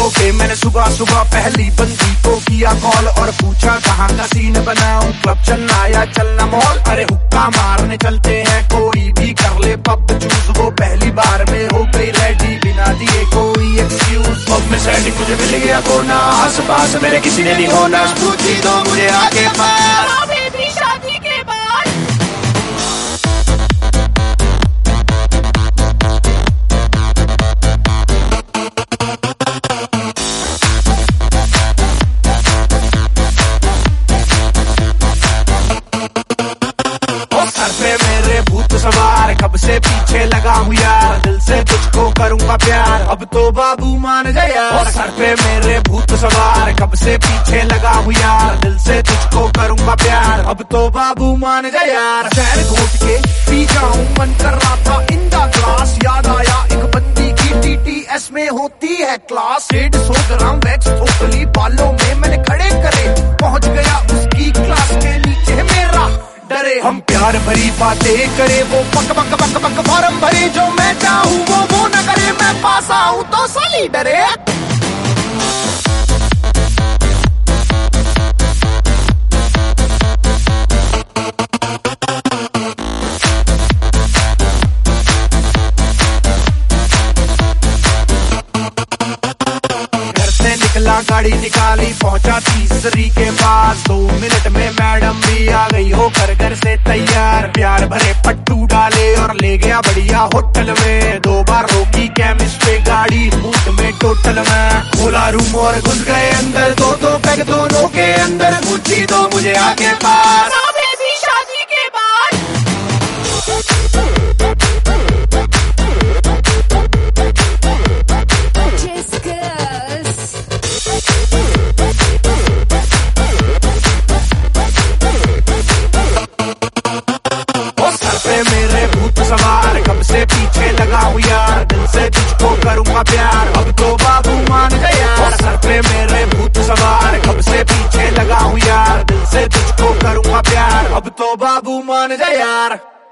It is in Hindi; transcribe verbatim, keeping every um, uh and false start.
सो के मैंने सुबह सुबह पहली बंदी को किया कॉल और पूछा कहाँ का सीन बनाऊं, क्लब चलना या चलना मॉल। अरे हुक्का मारने चलते हैं, कोई भी कर ले पब चूज। वो पहली बार में हो गई रेडी बिना दिए कोई एक्सक्यूज। पब में सेटिंग मुझे मिल गया कोना, आस पास मेरे किसी ने नहीं होना। पूछी दो मुझे आके पार शादी के बाद। सर पे मेरे भूत सवार, कब से पीछे लगा हूँ यार, दिल से तुझको करूँगा प्यार, अब तो बाबू मान जा यार। सर पे मेरे भूत सवार, कब से पीछे लगा हूँ यार, दिल से तुझको करूँगा प्यार, अब तो बाबू मान जा यार। शहर घोट के पी जाऊं मन कर रहा था इन द ग्लास, याद आया एक बंदी की टी टी एस में होती है क्लास। डेढ़ सौ ग्राम वैक्स थोपली बालों में मैंने खड़े करे, पहुंच गया उसकी क्लास के नीचे मेरा डरे। हम प्यार भरी बातें करे, वो पक पक पक पक फॉर्म भरे, जो मैं चाहूँ वो वो न करे, मैं पास आऊँ तो साली डरे। निकला गाड़ी निकाली, पहुंचा तीसरी के पास, दो मिनट में मैडम भी आ गई होकर घर से तैयार। प्यार भरे पट्टू डाले और ले गया बढ़िया होटल में, दो बार रोकी केमिस्ट पे गाड़ी मूड में टोटल में। खोला रूम और घुस गए अंदर, दो दो पैग दोनों के अंदर, पूछी दो मुझे आके पास शादी के बाद। मेरे भूत सवार, कब से पीछे लगा हूँ यार, दिल से तुझको करूँगा प्यार, अब तो बाबू मान जा यार। सर पे मेरे भूत सवार, कब से पीछे लगा हूँ यार, दिल से तुझको करूँगा प्यार, अब तो बाबू मान जा यार।